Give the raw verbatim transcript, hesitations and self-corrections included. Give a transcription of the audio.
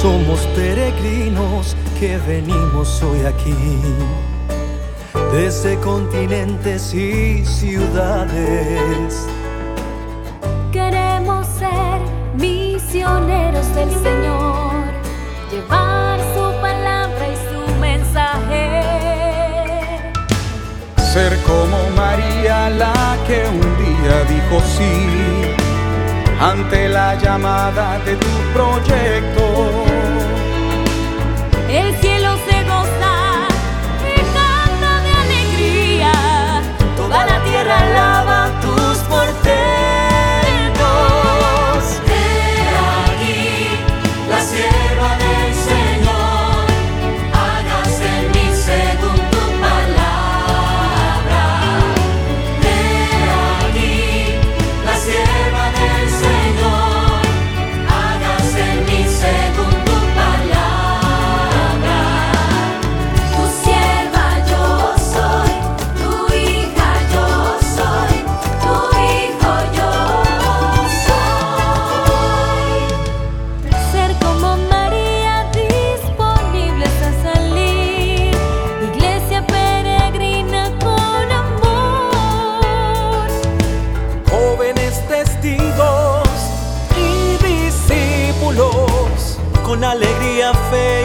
Somos peregrinos que venimos hoy aquí, desde continentes y ciudades. Queremos ser misioneros del Señor, llevar su palabra y su mensaje. Ser como María, la que un día dijo sí ante la llamada de tu proyecto. El cielo se goza y canta de alegría, toda la tierra alaba tus portentos. He aquí la sierva del Señor, hágase en mí según tu palabra. He aquí la sierva del Señor, hágase en mí según tu palabra. Tu sierva yo soy, tu hija yo soy, tu hijo yo soy. Ser como María, disponibles a salir, iglesia peregrina con amor. Jóvenes testigos y discípulos, con alegría, fe